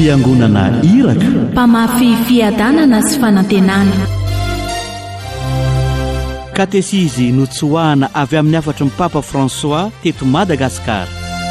fiangonana iraka, mpamafy fiadanana sy fanantenana. katesizy notsoahana avy amin'ny afatry ny Papa François teto Madagasikara.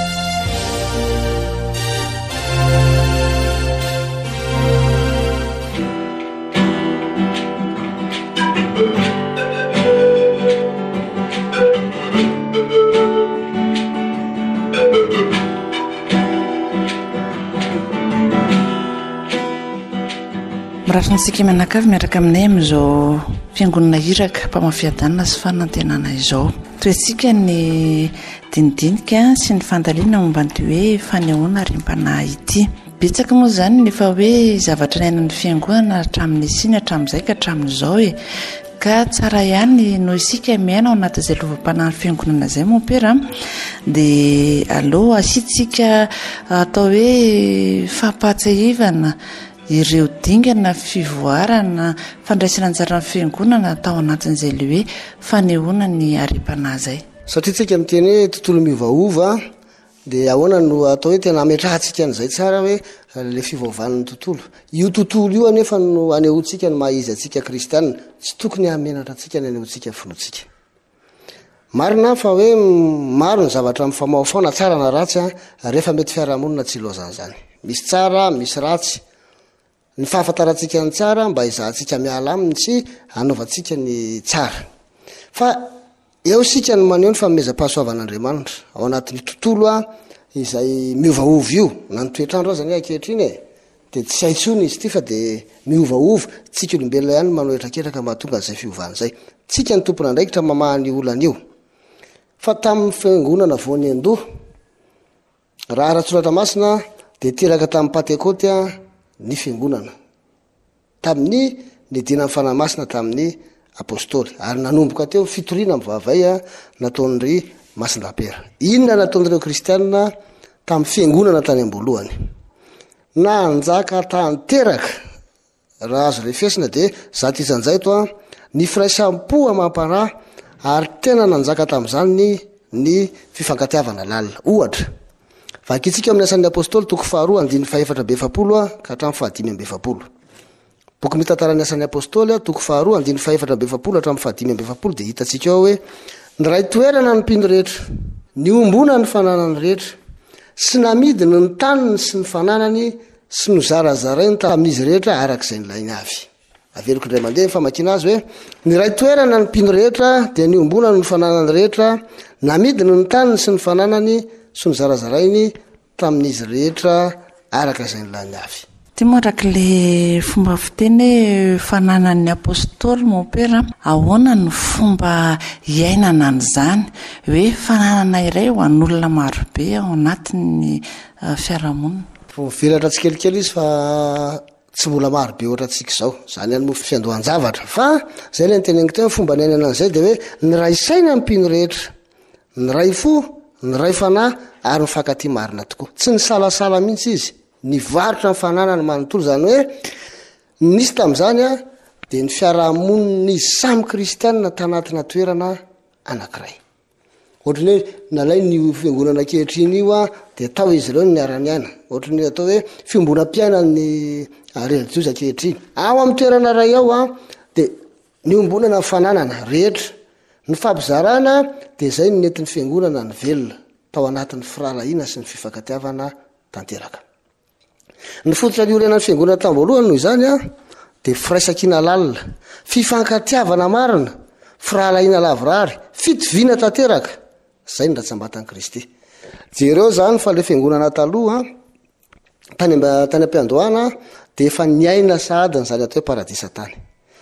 Mirafintsika manakavy miaraka aminay amin'izao fiangonana iraka mpamafiadanana sy fanantenana izao. Toetsika ny dinidinika sy ny fandaliana momba ny hoe fanehoana rimpana ity. Betsaka moa izany nefa hoe zavatra iainan'ny fiangonana hatramin'ny siny hatramin'izay ka hatramin'izao ka tsara ihany no isika miaina ao anatin'izay lovam-panahiny fiangonana izay mon père, dia allo asitsika atao hoe fampatsahivana ireo dingana fivoarana fandraisana anjaran'ny fiangonana atao anatin'izay le hoe fanehoana ny aripana zay. Satria tsika miteny hoe tontolo miovaova dia ahoana no atao hoe tena ametrahantsika an'izay tsara hoe le fivaovan'ny tontolo. Io tontolo io anefa no anehoantsika ny maha-izy antsika kristianina, tsy tokony hamenatra antsika ny anehoantsika finoantsika. Marina fa hoe maro ny zavatra mifamahofaona tsara na ratsy rehefa mety fiarahamonina tsy ilozana zany. Misy tsara, misy ratsy. Ny fahafantarantsika ny tsara mba izahantsika miala aminy sy anaovantsika ny tsara. Fa eo sika ny maneho ny fanomezam-pahasoavan'Andriamanitra ao anatin'ny tontolo izay miovaova io. Na ny toetrandro zany ankehitriny dia tsy haitsony izy ity fa dia miovaova. Tsika olombelona ihany manao etraketraka mahatonga an'izay fiovana izay. Tsika ny tompona andraikitra mamaha ny olana io. Fa tamin'ny fiangonana voany an-doha, raha ara-tsoratra masina dia teraka tamin'ny Pentecote ny fiangonana tamin'ny nidina amin'ny fanahy masina tamin'ny apôstôly, ary nanomboka teo fitoriana mivavay nataon'ry masindrapera. Inona nataon'ireo kristianina tamin'ny fiangonana tany am-boalohany? Na anjaka tanteraka raha azo refesina dia zato isanjaito ny firaisampo amampanahy ary tena nanjaka tamin'izany ny fifankatiavana lalina. Ohatra vakitsika amin'ny asan'ny apôstôly toko 2:420 ka hatramin'ny 5:20. Boky mitantarany asan'ny apôstôly toko 2:420 hatramin'ny 5:20 dia hitatsika ao hoe ny ray toerana ny mpino rehetra, ny ombona ny fananany rehetra, sy namidiny ny taniny sy ny fananany sy nozarazarainy tamin'izy rehetra arak'izay nylainy avy. Averiko indray mandeha ny famakina azy hoe ny ray toerana ny mpino rehetra dia ny ombona ny fananany rehetra, namidiny ny taniny sy ny fananany sy nozarazarainy tamin'izy rehetra arak'izay nylainy avy. Ty moa rak'le fomba fiteny fananan'ny apôstôly mon père, ahoana ny fomba iainana an'izany hoe fananana iray ho an'olona marobe ao anatin'ny fiarahamonina? Viratra tsikelikely izy fa tsy mbola marobe ohatra antsika izao, zany any moa fiandohan-javatra. Fa zay le nyteneniko teo fomba niainana an'izay dia hoe ny ray saina ny mpino rehetra, ny ray fo, ny ray fanahy ary mifankaty marina tokoa. Tsy ny salasala mihitsy izy. Ny varotra ny fananany manontolo zany hoe nisy tamin'izany dia ny fiarahamoniny samy kristianina tanatina toerana anankiray. Ohatrany hoe nalay ny fiangonana ankehitriny io dia atao izy ireo ny arany aina. Ohatrany atao hoe fiombonam-piaina ny religiozy ankehitriny. Ao amin'ny toerana ray ao dia ny ombonana ny fananana rehetra. Ny fampizarana dia izay ny nentin'ny fiangonana ny velona tao anatin'ny firalahiana sy ny fifankatiavana tanteraka. Ny fototra ny orenan'ny fiangonana tamboalohany noho izany dia firaisankina lalina, fifankatiavana marina, firalahiana lavorary, fitoviana tanteraka. Zay ny ratsambatan'i Kristy. Jereo zany fa le fiangonana taloha tany am-piandohana dia efa niaina sahadiny zany atao hoe paradisa tany.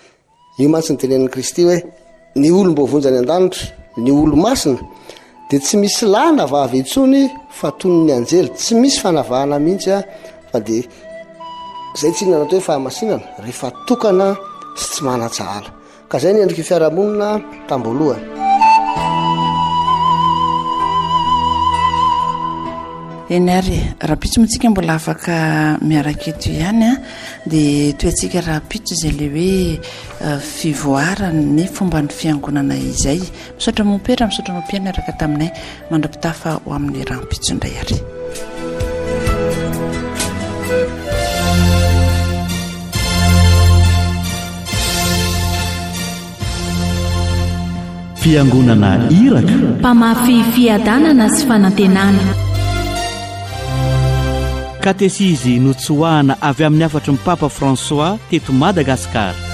Io mantsy ny tenen'i Kristy hoe ny olom-boavonjany an-danitra, ny olo-masina dia tsy misy lana vavy intsony fa toy ny anjely, tsy misy fanavahana mihitsy fa dia zay tsy inona natao hoe fahamasinana rehefa tokana sy tsy manatsahala. Ka zay ny endriky fiarahamonina tamboalohany. Eny ary rapitso mitsika mbola afaka miaraka eto ihany dia toetsika rapitso izay le hoe fivoarany ny fomba ny fiangonana izay. Misaotra mompera, misaotra mampiana araka taminay mandra-pitafa ho amin'ny rampitso indray ary. fiangonana iraka, mpamafy fiadanana sy fanantenana. katesisy notsoahana avy amin'ny afatry ny papa François teto Madagasikara.